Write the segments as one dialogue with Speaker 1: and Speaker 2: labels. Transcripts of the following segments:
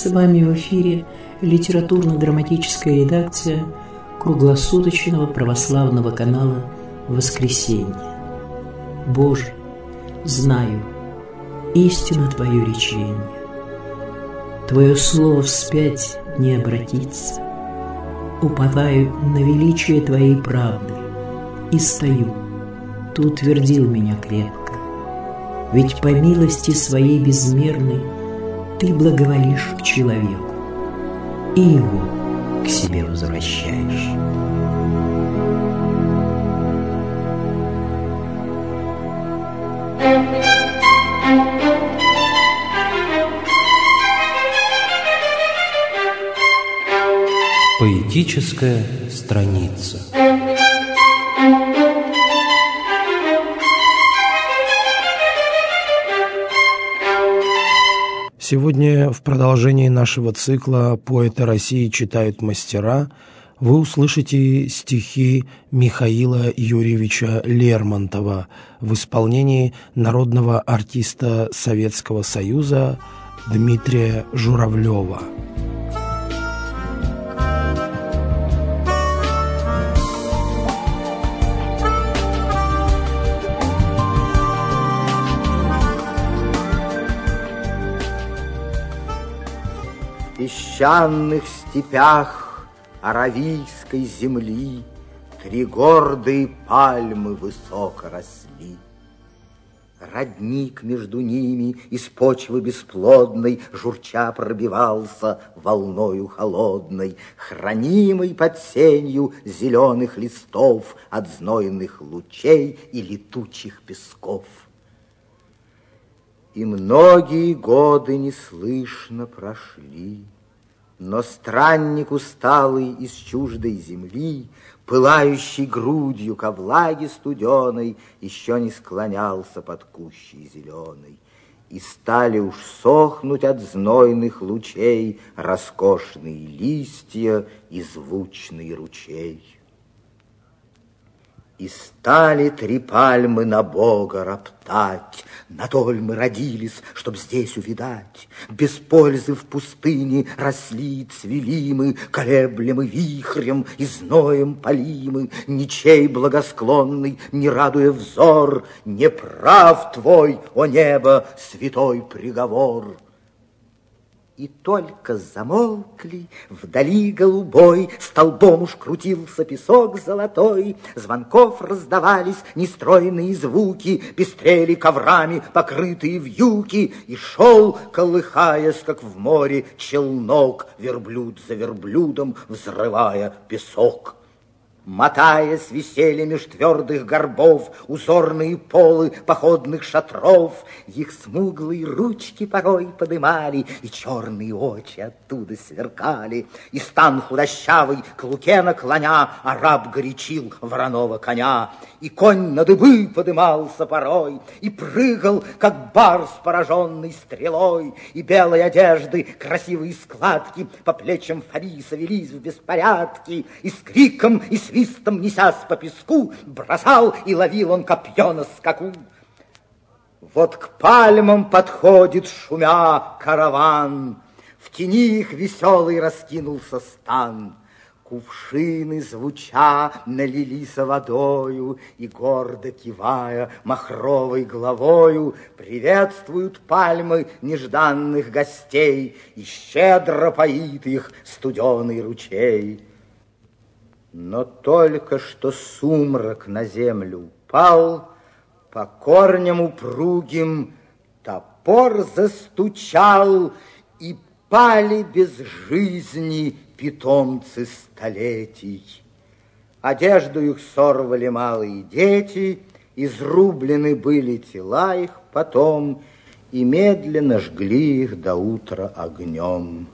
Speaker 1: С вами в эфире литературно-драматическая редакция круглосуточного православного канала «Воскресенье». Боже, знаю, истина Твое речение. Твое слово вспять не обратится. Уповаю на величие Твоей правды и стою. Ты утвердил меня крепко. Ведь по милости Своей безмерной Ты благоволишь к человеку и его к себе возвращаешь.
Speaker 2: Поэтическая страница. Сегодня в продолжении нашего цикла «Поэты России читают мастера» вы услышите стихи Михаила Юрьевича Лермонтова в исполнении народного артиста Советского Союза Дмитрия Журавлева.
Speaker 3: В песчаных степях аравийской земли 3 гордые пальмы высоко росли. Родник между ними из почвы бесплодной журча пробивался волною холодной, хранимый под сенью зеленых листов от знойных лучей и летучих песков. И многие годы неслышно прошли, но странник усталый из чуждой земли, пылающий грудью ко влаге студеной, еще не склонялся под кущей зеленой. И стали уж сохнуть от знойных лучей роскошные листья и звучный ручей. И стали 3 пальмы на Бога роптать: на толь мы родились, чтоб здесь увидать. Без пользы в пустыне росли и цвели мы, колеблемы вихрем и зноем полимы. Ничей благосклонный, не радуя взор, не прав твой, о небо, святой приговор. И только замолкли, вдали голубой столбом уж крутился песок золотой, звонков раздавались нестройные звуки, пестрели коврами покрытые вьюки, и шел, колыхаясь, как в море, челнок, верблюд за верблюдом, взрывая песок. Мотаясь, висели меж твердых горбов узорные полы походных шатров. Их смуглые ручки порой подымали, и черные очи оттуда сверкали. И стан худощавый к луке наклоня араб горячил вороного коня. И конь на дыбы подымался порой, и прыгал, как барс, пораженный стрелой. И белой одежды красивые складки по плечам Фариса велись в беспорядке. И с криком, и свистом, несясь по песку, бросал и ловил он копье на скаку. Вот к пальмам подходит, шумя, караван. В тени их веселый раскинулся стан. Кувшины, звуча, налились водою, и, гордо кивая махровой головою, приветствуют пальмы нежданных гостей, и щедро поит их студеный ручей. Но только что сумрак на землю упал, по корням упругим топор застучал, и пали без жизни питомцы столетий. Одежду их сорвали малые дети, изрублены были тела их потом, и медленно жгли их до утра огнем.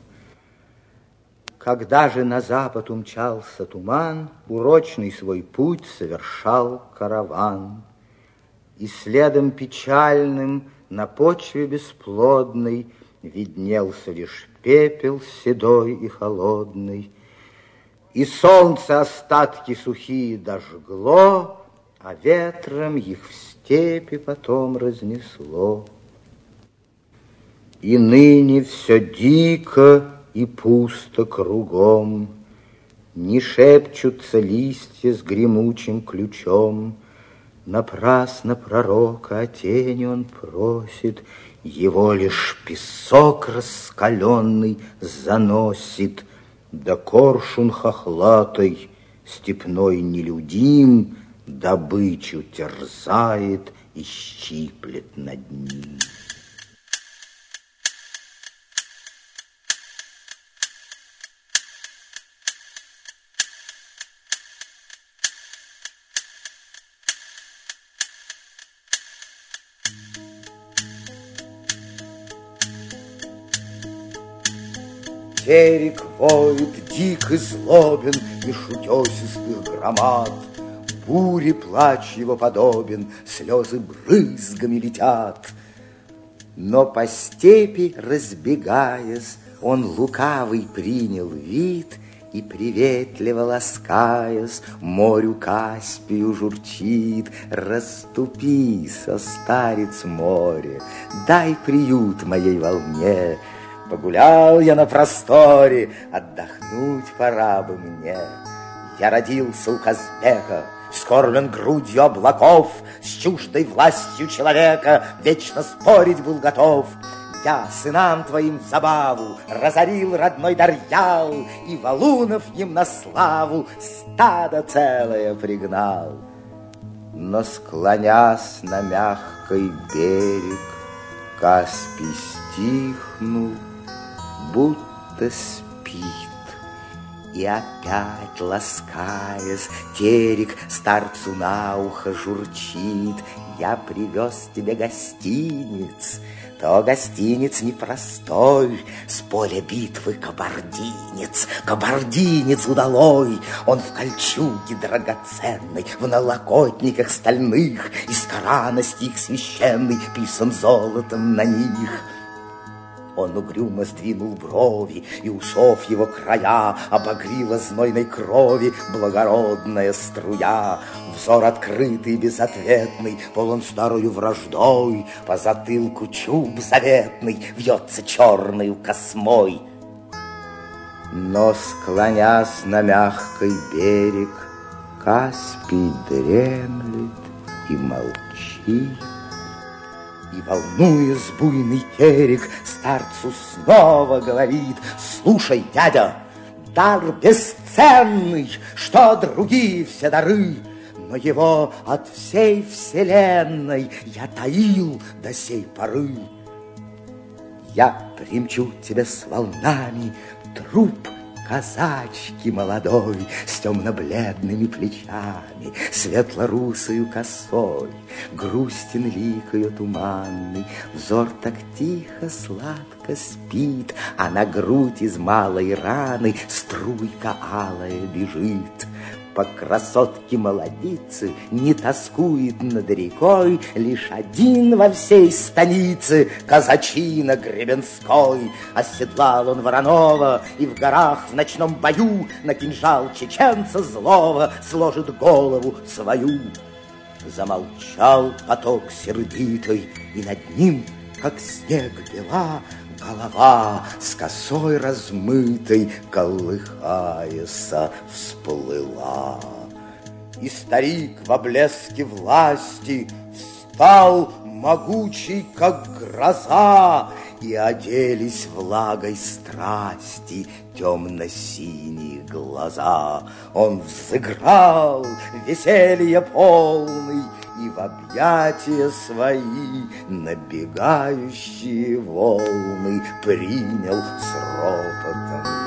Speaker 3: Когда же на запад умчался туман, урочный свой путь совершал караван. И следом печальным на почве бесплодной виднелся лишь пепел седой и холодный. И солнце остатки сухие дожгло, а ветром их в степи потом разнесло. И ныне все дико и пусто кругом, не шепчутся листья с гремучим ключом. Напрасно пророка о тени он просит, его лишь песок раскаленный заносит, да коршун хохлатой степной нелюдим добычу терзает и щиплет над ним. Терек воет дик и злобен меж утесистых громад, буре плач его подобен, слезы брызгами летят. Но по степи разбегаясь, он лукавый принял вид и, приветливо ласкаясь, морю Каспию журчит: расступись, о старец море, дай приют моей волне. Погулял я на просторе, отдохнуть пора бы мне. Я родился у Казбека, вскормлен грудью облаков, с чуждой властью человека вечно спорить был готов. Я сынам твоим в забаву разорил родной Дарьял, и валунов им на славу стадо целое пригнал. Но, склонясь на мягкий берег, Каспий стихнул, будто спит, и опять, ласкаясь, терек старцу на ухо журчит: я привез тебе гостиниц, то гостиниц непростой, с поля битвы кабардинец, кабардинец удалой. Он в кольчуге драгоценной, в налокотниках стальных, из Корана стих священный писан золотом на них. Он угрюмо сдвинул брови, и усов его края обогрила знойной крови благородная струя. Взор открытый, безответный, полон старою враждой, по затылку чуб заветный вьется черною космой. Но, склонясь на мягкий берег, Каспий дремлет и молчит. И, волнуясь, буйный терек старцу снова говорит: слушай, дядя, дар бесценный, что другие все дары, но его от всей вселенной я таил до сей поры. Я примчу тебе с волнами труп казачки молодой, с темно-бледными плечами, светло-русою косой, грустен лик ее туманный, взор так тихо, сладко спит, а на грудь из малой раны струйка алая бежит. По красотке молодицы не тоскует над рекой лишь один во всей станице казачина Гребенской. Оседлал он Воронова, и в горах в ночном бою на кинжал чеченца злого сложит голову свою. Замолчал поток сердитый, и над ним, как снег бела, голова с косой размытой, колыхаяся, всплыла. И старик во блеске власти встал могучий, как гроза, и оделись влагой страсти темно-синие глаза. Он взыграл веселье полный, и в объятия свои набегающие волны принял с ропотом.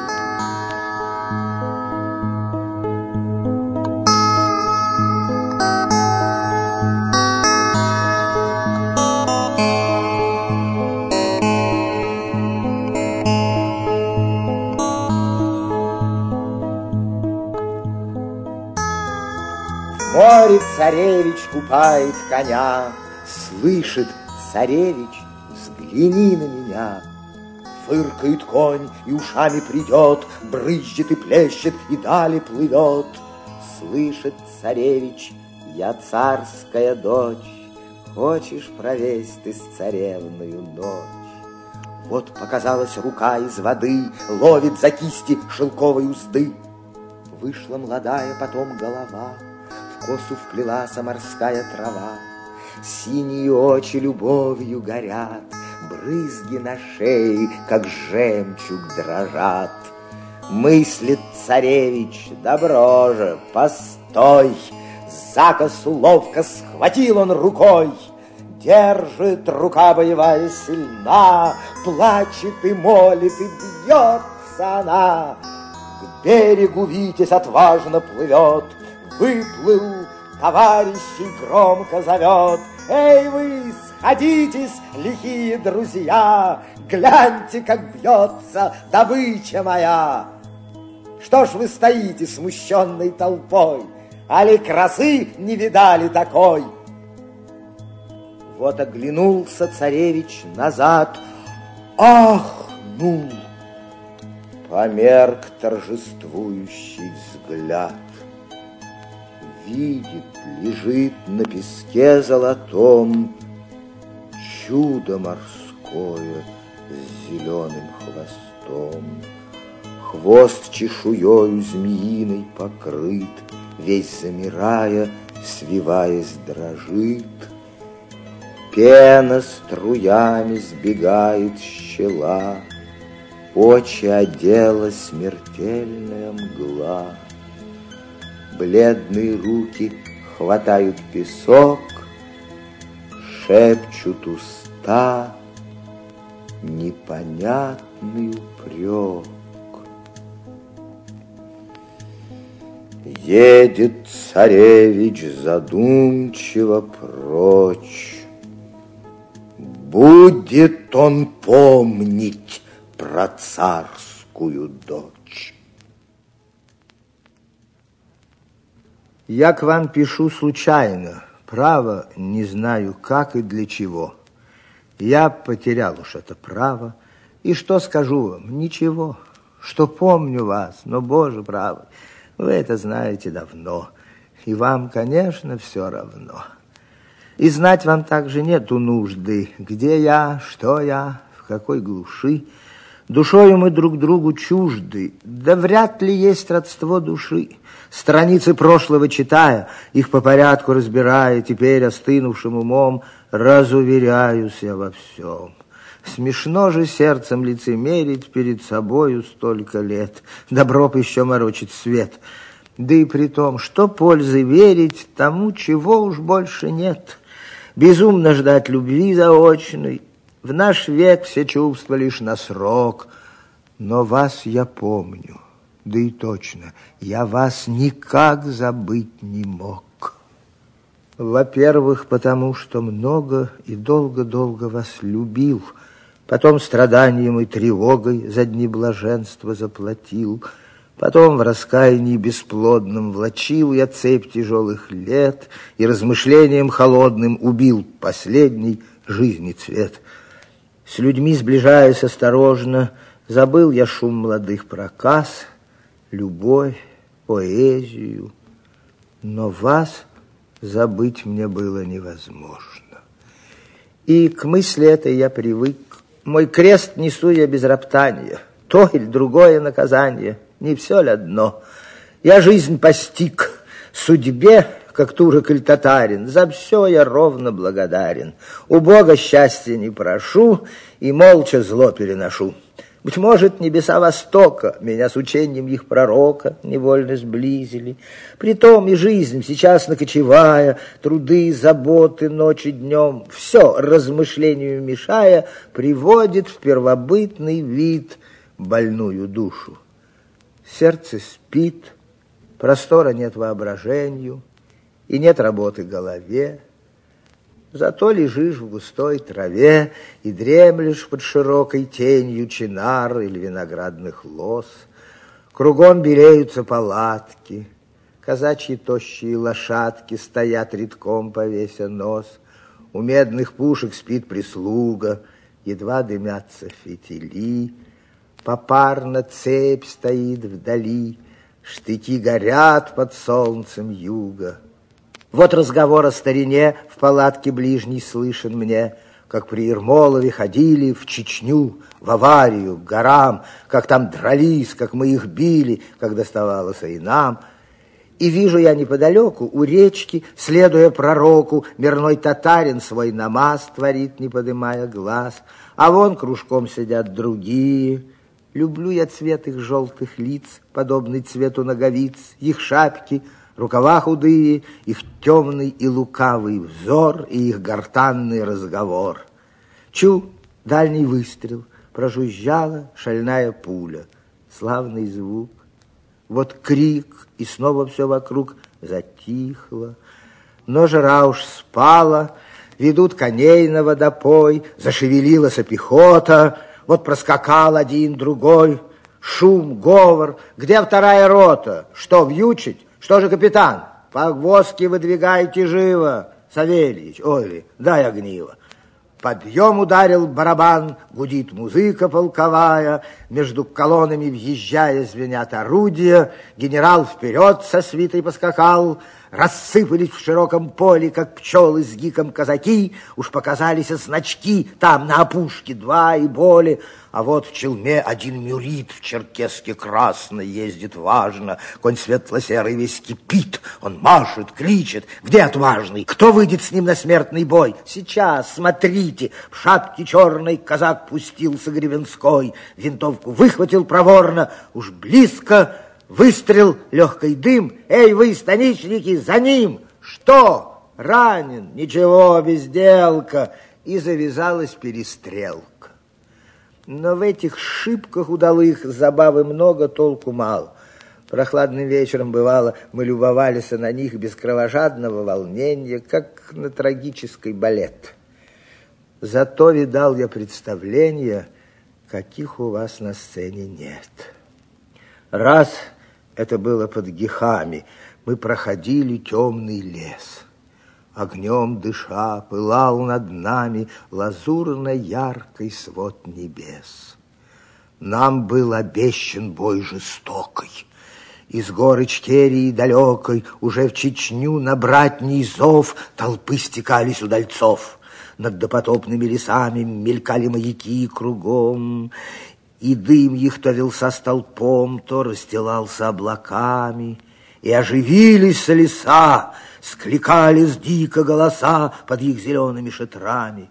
Speaker 3: В море царевич купает коня, слышит царевич: взгляни на меня. Фыркает конь и ушами придет, брызжет и плещет и далее плывет. Слышит царевич: я царская дочь, хочешь провесть ты с царевною ночь? Вот показалась рука из воды, ловит за кисти шелковой узды. Вышла молодая потом голова, в косу вплелась морская трава. Синие очи любовью горят, брызги на шее, как жемчуг, дрожат. Мыслит царевич: добро же, постой! За косу ловко схватил он рукой. Держит, рука боевая сильна, плачет и молит, и бьется она. К берегу Витязь отважно плывет, выплыл, товарищей громко зовет. Эй вы, сходитесь, лихие друзья, гляньте, как бьется добыча моя. Что ж вы стоите смущенной толпой, али красы не видали такой? Вот оглянулся царевич назад, ахнул, померк торжествующий взгляд. Видит, лежит на песке золотом чудо морское с зеленым хвостом. Хвост чешуёю змеиной покрыт, весь замирая, свиваясь, дрожит. Пена струями сбегает с чела, очи одела смертельная мгла. Бледные руки хватают песок, шепчут уста непонятный упрек. Едет царевич задумчиво прочь. Будет он помнить про царскую дочь. Я к вам пишу случайно, право, не знаю как и для чего. Я потерял уж это право, и что скажу вам? Ничего, что помню вас, но, Боже правый, вы это знаете давно, и вам, конечно, все равно. И знать вам также нету нужды, где я, что я, в какой глуши. Душою мы друг другу чужды, да вряд ли есть родство души. Страницы прошлого читая, их по порядку разбирая, теперь остынувшим умом разуверяюсь я во всем. Смешно же сердцем лицемерить перед собою столько лет, добро б еще морочит свет. Да и при том, что пользы верить тому, чего уж больше нет. Безумно ждать любви заочной, в наш век все чувства лишь на срок. Но вас я помню, да и точно, я вас никак забыть не мог. Во-первых, потому что много и долго-долго вас любил, потом страданием и тревогой за дни блаженства заплатил, потом в раскаянии бесплодном влачил я цепь тяжелых лет и размышлением холодным убил последний жизни цвет. С людьми сближаясь осторожно, забыл я шум молодых проказ, любовь, поэзию, но вас забыть мне было невозможно. И к мысли этой я привык. Мой крест несу я без роптания, то или другое наказание, не все ли одно? Я жизнь постиг, судьбе, как турок или татарин, за все я ровно благодарен. У Бога счастья не прошу и молча зло переношу. Быть может, небеса Востока меня с учением их пророка невольно сблизили. Притом и жизнь, сейчас накочевая, труды, заботы, ночи, днем, все размышлению мешая, приводит в первобытный вид больную душу. Сердце спит, простора нет воображению, и нет работы в голове. Зато лежишь в густой траве и дремлешь под широкой тенью чинар или виноградных лоз. Кругом белеются палатки, казачьи тощие лошадки стоят редком, повеся нос. У медных пушек спит прислуга, едва дымятся фитили. Попарно цепь стоит вдали, штыки горят под солнцем юга. Вот разговор о старине в палатке ближней слышен мне. как при Ермолове ходили в Чечню, в аварию, к горам, как там дрались, как мы их били, как доставалось и нам. И вижу я неподалеку, у речки, следуя пророку, мирной татарин свой намаз творит, не подымая глаз, а вон кружком сидят другие. Люблю я цвет их желтых лиц, подобный цвету ноговиц, их шапки, рукава худые, их темный и лукавый взор и их гортанный разговор. Чу, дальний выстрел, прожужжала шальная пуля, славный звук. Вот крик, и снова все вокруг затихло. Но жара уж спала, ведут коней на водопой, зашевелилась пехота, вот проскакал один, другой. Шум, говор, где вторая рота? Что, вьючить? Что же, капитан? Повозки выдвигайте живо, Савельич, ой, дай огниво. Подъем ударил барабан, гудит музыка полковая, между колоннами въезжая звенят орудия, генерал вперед со свитой поскакал, рассыпались в широком поле, как пчелы с гиком казаки, уж показались значки, там на опушке два и более, а вот в челме один мюрит в черкеске красной ездит важно, конь светло-серый весь кипит, он машет, кричит, где отважный, кто выйдет с ним на смертный бой? Сейчас, смотрите, в шапке черной казак пустился Гребенской, винтовку выхватил проворно, уж близко, выстрел, легкий дым. Эй, вы, станичники, за ним! Что? Ранен? Ничего, безделка. И завязалась перестрелка. Но в этих шибках удалых забавы много, толку мало. Прохладным вечером, бывало, мы любовались на них без кровожадного волнения, как на трагический балет. Зато видал я представления, каких у вас на сцене нет. Раз это было под Гихами, мы проходили темный лес. Огнем дыша, пылал над нами лазурно-яркий свод небес. Нам был обещан бой жестокий. Из горы Ичкерии далекой уже в Чечню на братний зов толпы стекались удальцов. Над допотопными лесами мелькали маяки кругом, и дым их то вился столпом, то расстилался облаками, и оживились леса, скликались дико голоса под их зелеными шатрами.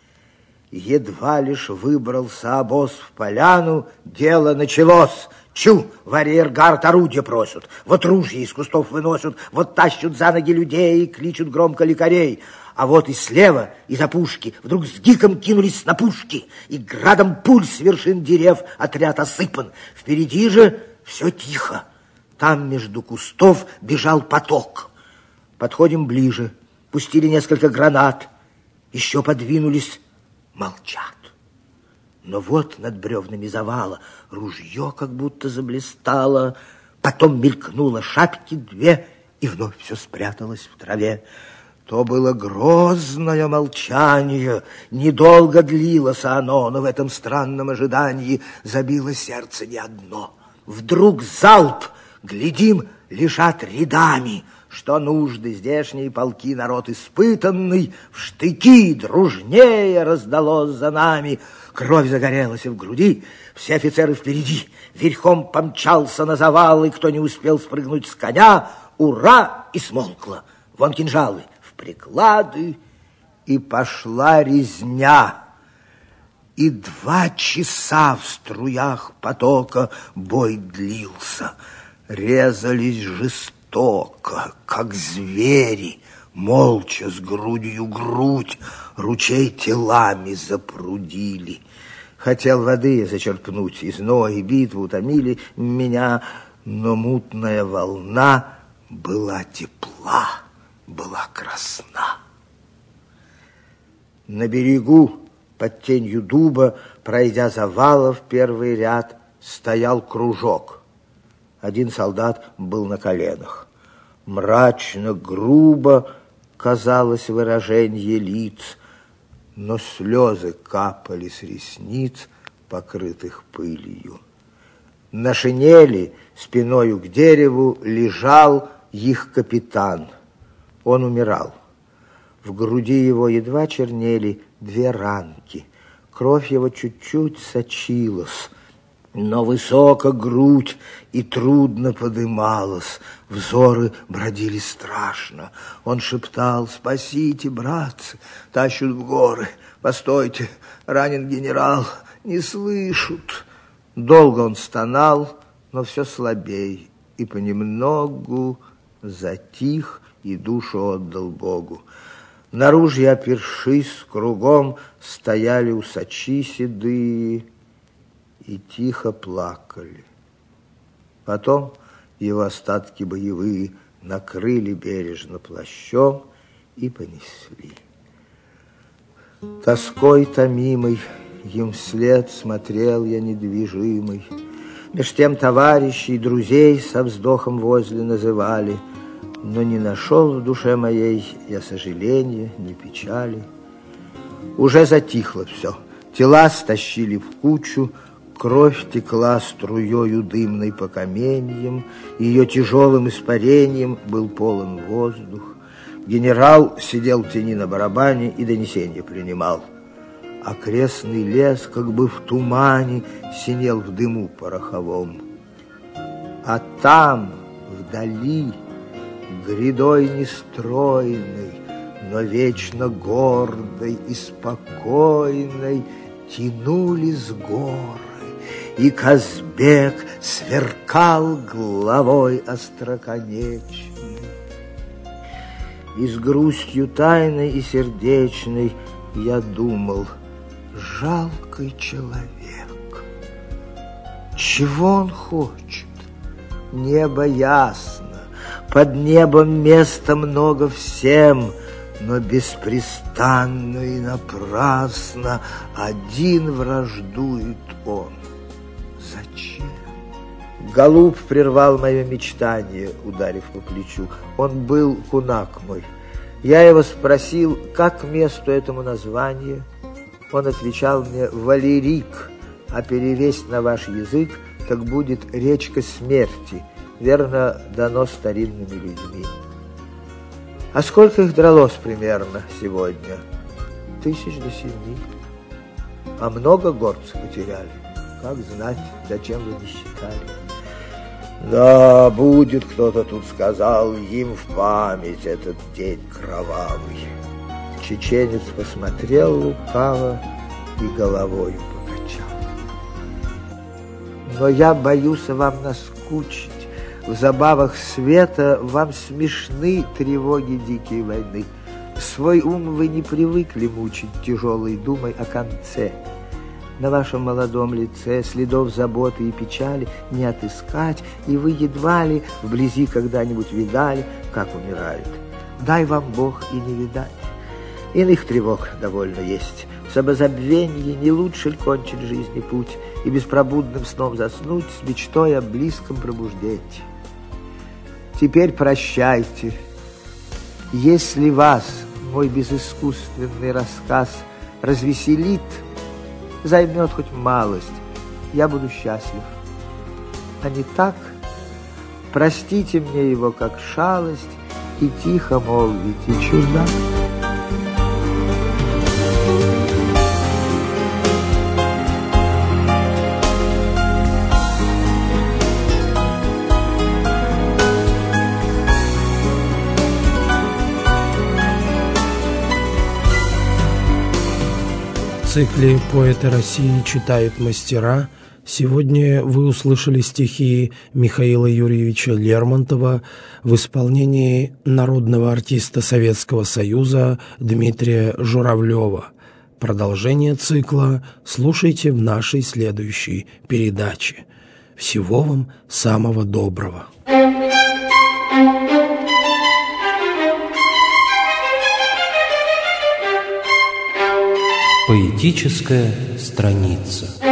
Speaker 3: Едва лишь выбрался обоз в поляну, дело началось. Чу, в арьергард орудия просят, вот ружья из кустов выносят, вот тащут за ноги людей и кличут громко лекарей. А вот и слева, из опушки, вдруг с гиком кинулись на пушки, и градом пуль с вершин дерев отряд осыпан. Впереди же все тихо. Там между кустов бежал поток. Подходим ближе, пустили несколько гранат, еще подвинулись, молчат. Но вот над бревнами завала ружье как будто заблистало, потом мелькнуло шапки две, и вновь все спряталось в траве. То было грозное молчание, недолго длилось оно, но в этом странном ожидании забило сердце не одно. Вдруг залп, глядим, лежат рядами. Что нужды, здешние полки, народ испытанный, в штыки дружнее раздалось за нами. Кровь загорелась в груди, все офицеры впереди. Верхом помчался на завал, и кто не успел спрыгнуть с коня, ура, и смолкло. Вон кинжалы в приклады, и пошла резня. И 2 часа в струях потока бой длился. Резались жестоко, как звери, молча с грудью грудь, ручей телами запрудили. Хотел воды зачерпнуть, и зной, и битву утомили меня, но мутная волна была тепла, была красна. На берегу, под тенью дуба, пройдя завала в первый ряд, стоял кружок. Один солдат был на коленах. Мрачно, грубо казалось выражение лиц, но слезы капали с ресниц, покрытых пылью. На шинели, спиною к дереву, лежал их капитан. Он умирал. В груди его едва чернели 2 ранки. Кровь его чуть-чуть сочилась, но высоко грудь и трудно подымалась. Взоры бродили страшно. Он шептал: «Спасите, братцы, тащут в горы. Постойте, ранен генерал, не слышат». Долго он стонал, но все слабей, и понемногу затих и душу отдал Богу. Наружу, опершись, кругом стояли усачи седые и тихо плакали. Потом его остатки боевые накрыли бережно плащом и понесли. Тоской томимой им вслед смотрел я недвижимый. Меж тем товарищей и друзей со вздохом возле называли, но не нашел в душе моей я сожаления, ни печали. Уже затихло все, тела стащили в кучу, кровь текла струёю дымной по каменьям, ее тяжелым испарением был полон воздух. Генерал сидел в тени на барабане и донесение принимал. Окрестный лес, как бы в тумане, синел в дыму пороховом. А там, вдали, грядой нестройной, но вечно гордой и спокойной, тянулись горы, и Казбек сверкал головой остроконечной. И с грустью тайной и сердечной я думал: жалкий человек. Чего он хочет? Небо ясно, под небом места много всем, но беспрестанно и напрасно один враждует он. Зачем? Голуб прервал мое мечтание, ударив по плечу. Он был кунак мой. Я его спросил, как месту этому название. Он отвечал мне: Валерик, а перевесть на ваш язык, так будет речка смерти, верно дано старинными людьми. А сколько их дралось примерно сегодня? 1000 до 7. А много горцев потеряли? Как знать, зачем вы не считали? Да, будет кто-то тут сказал, им в память этот день кровавый. Чеченец посмотрел лукаво и головою покачал. Но я боюсь вам наскучить. В забавах света вам смешны тревоги дикой войны. Свой ум вы не привыкли мучить тяжелой думой о конце. На вашем молодом лице следов заботы и печали не отыскать, и вы едва ли вблизи когда-нибудь видали, как умирают. Дай вам Бог и не видать. Иных тревог довольно есть. В самозабвении не лучше ли кончить жизни путь и беспробудным сном заснуть с мечтой о близком пробуждении? Теперь прощайте. Если вас мой безыскусственный рассказ развеселит, займет хоть малость, я буду счастлив. А не так, простите мне его как шалость и тихо молвите: чудак.
Speaker 2: В цикле «Поэты России читают мастера» сегодня вы услышали стихи Михаила Юрьевича Лермонтова в исполнении народного артиста Советского Союза Дмитрия Журавлева. Продолжение цикла слушайте в нашей следующей передаче. Всего вам самого доброго.
Speaker 1: Поэтическая страница.